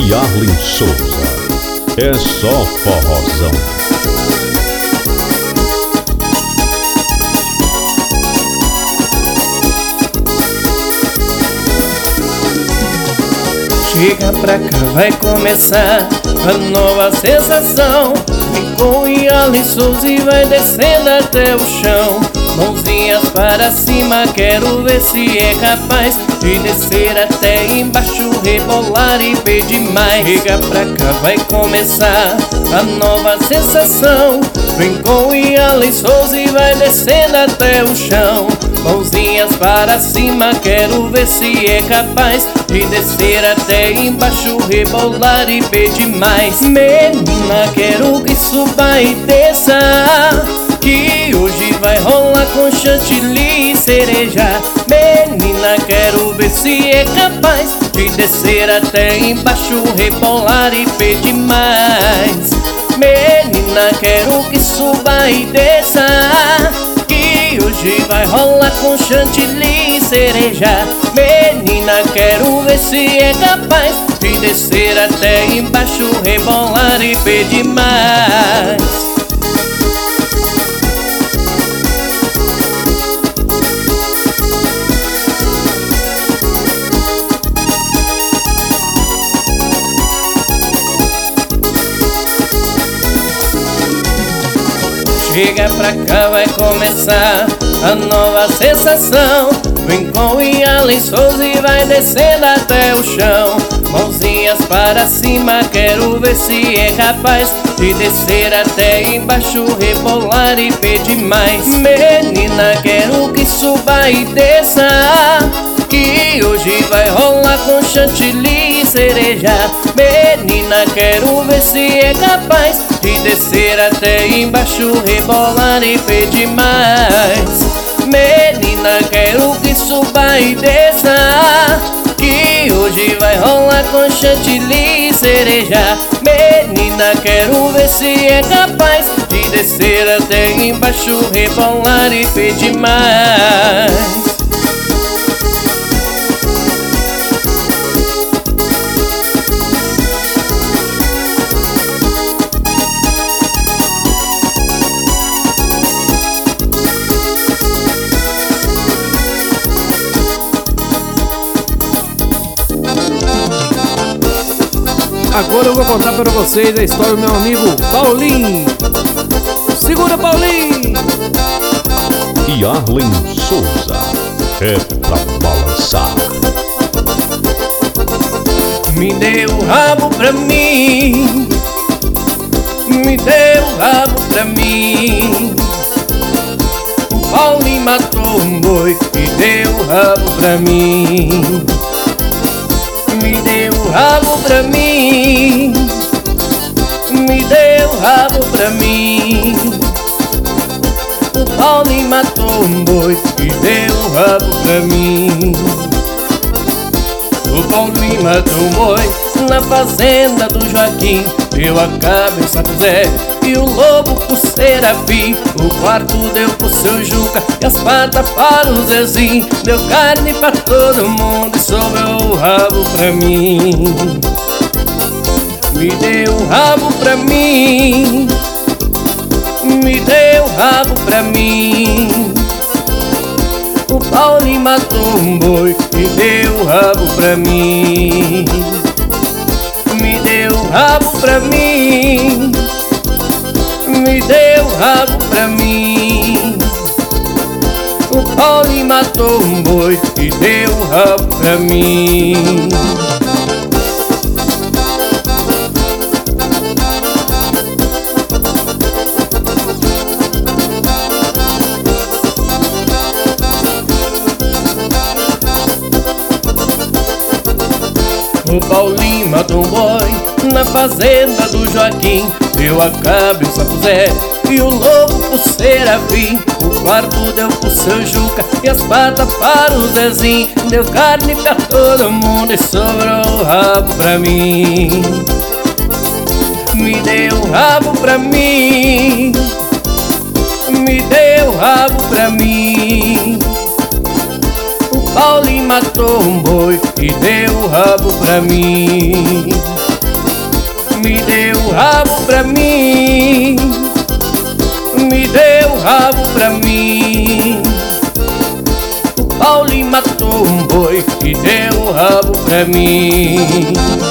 e Arlen Souza. É só forrozão. Chega pra cá, vai começar a nova sensação. Vem com Arlen Souza e vai descendo até o chão. Mãozinhas para cima, quero ver se é capaz de descer até embaixo, rebolar e pedir mais. Chega pra cá, vai começar a nova sensação. Vem com Arlen Souza e vai descendo até o chão. Mãozinhas para cima, quero ver se é capaz de descer até embaixo, rebolar e pedir mais. Menina, quero que suba e desça, que hoje vai rolar com chantilly e cereja. Menina, quero ver se é capaz de descer até embaixo, rebolar e pedir mais. Menina, quero que suba e desça, que hoje vai rolar com chantilly e cereja. Menina, quero ver se é capaz de descer até embaixo, rebolar e pedir mais. Chega pra cá, vai começar a nova sensação. Vem com Arlen Souza e vai descendo até o chão. Mãozinhas para cima, quero ver se é capaz de descer até embaixo, rebolar e pedir mais. Menina, quero que suba e desça, que hoje vai rolar com chantilly e cereja. Menina, quero ver se é capaz de descer até embaixo, rebolar e pedir mais. Menina, quero que suba e desça, que hoje vai rolar com chantilly e cereja. Menina, quero ver se é capaz de descer até embaixo, rebolar e pedir mais. Agora eu vou contar para vocês a história do meu amigo Paulinho. Segura, Paulinho! E Arlen Souza, é pra balançar. Me deu o rabo pra mim, me deu o rabo pra mim. O Paulinho matou um boi e deu o rabo pra mim. Me deu o rabo pra mim, me deu o rabo pra mim. O Paulinho matou um boi e deu o rabo pra mim. O Paulinho matou um boi na fazenda do Joaquim, deu a cabeça pro Zé e o lobo pro Serafim. O quarto deu pro seu Juca e as patas para o Zezinho. Deu carne pra todo mundo e sobrou o rabo pra mim. Me deu o rabo pra mim, me deu o rabo pra mim. O Paulinho matou um boi e deu o rabo pra mim. Me deu o rabo pra mim, me deu o rabo pra mim. O Paulinho matou um boi e deu o rabo pra mim. O Paulinho matou um boi na fazenda do Joaquim, deu a cabeça pro Zé e o lobo pro Serafim. O quarto deu pro seu Juca e as patas para o Zezinho. Deu carne pra todo mundo e sobrou o rabo pra mim. Me deu o rabo pra mim, me deu o rabo pra mim. O Paulinho matou um boi e deu o rabo pra mim. me deu o rabo pra mim, me deu o rabo pra mim. O Paulinho matou um boi e deu o rabo pra mim.